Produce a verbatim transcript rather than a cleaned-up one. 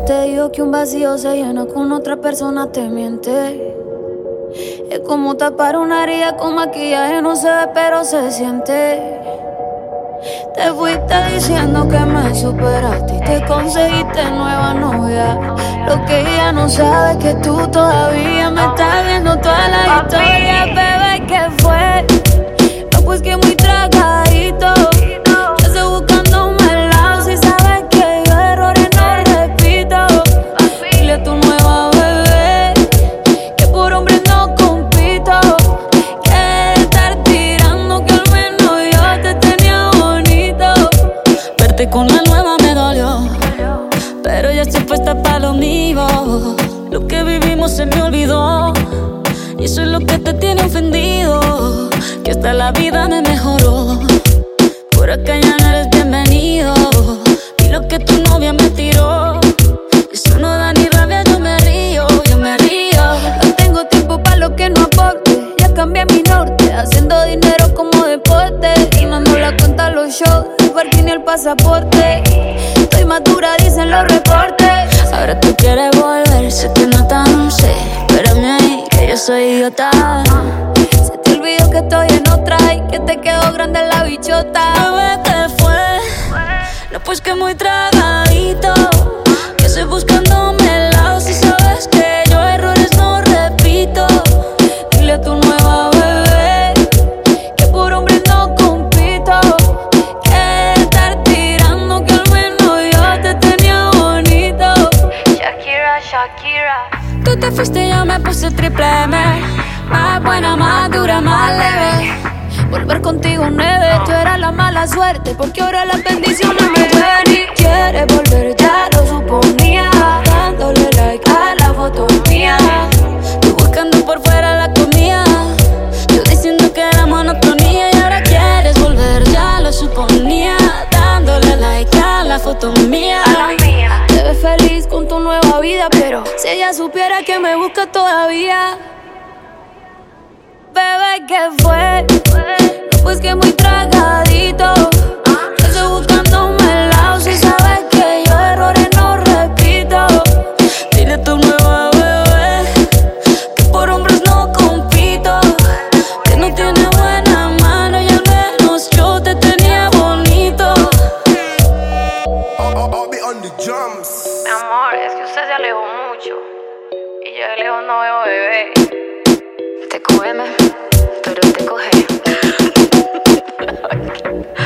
te digo que un vacío se llena con otra persona, te miente. Es como tapar una herida con maquillaje, no se ve pero se siente. Te fuiste diciendo que me superaste y te conseguiste nueva novia. Lo que ella no sabe es que tú todavía me estás viendo toda la historia. Bebé, ¿qué fue? No, pues que muy tragadito. Yo estoy buscándome el lado. Si sabes que yo errores no repito. Dile a tu nueva bebé que por hombre no compito. Que estar tirando que al menos yo te tenía bonito. Verte con la nueva me dolió, pero ya estoy puesta para lo mío. Lo que vivimos se me olvidó y eso es lo que te tiene ofendido. Que hasta la vida me mejoró. Por acá ya no eres bienvenido. Y lo que tu novia me tiró, eso no da ni rabia, yo me río, yo me río. No tengo tiempo para lo que no aporte. Ya cambié mi norte, haciendo dinero como deporte. Y no ando la cuenta a los shows, el parking y el pasaporte. Estoy madura, dicen los reportes. Ahora tú quieres volver, se te nota, no sé. Espérame ahí, que yo soy idiota. Se te olvidó que estoy en otra y que te quedó grande la bichota. Bebé, ¿qué fue? No, pues que muy tragadito. Que estoy buscándome el lado. Si sabes que yo errores no repito. Dile a tu nueva bebé que por hombre no compito. Que estar tirando que al menos yo te tenía bonito. Shakira, Shakira. Tú te fuiste y yo me puse triple M. Más buena, más dura, más leve. Volver contigo nueve. Tú eras la mala suerte porque ahora las bendiciones me llueven. Y quieres volver, ya lo suponía. Dándole like a la foto mía. Tú buscando por fuera la comida. Yo diciendo que era monotonía. Y ahora quieres volver, ya lo suponía. Dándole like a la foto mía. Te ves feliz con tu nueva vida, pero si ella supiera que me busca todavía. Bebé, ¿qué fue? No, pues que muy tragadito. Yo estoy buscándome el lado. Si sabes que yo errores no repito. Dile a tu nueva bebé que por hombres no compito. Que no tiene buena mano y al menos yo te tenía bonito. Mi amor, es que usted se alejó mucho y yo de lejos no veo bebé. Te come, pero te coge.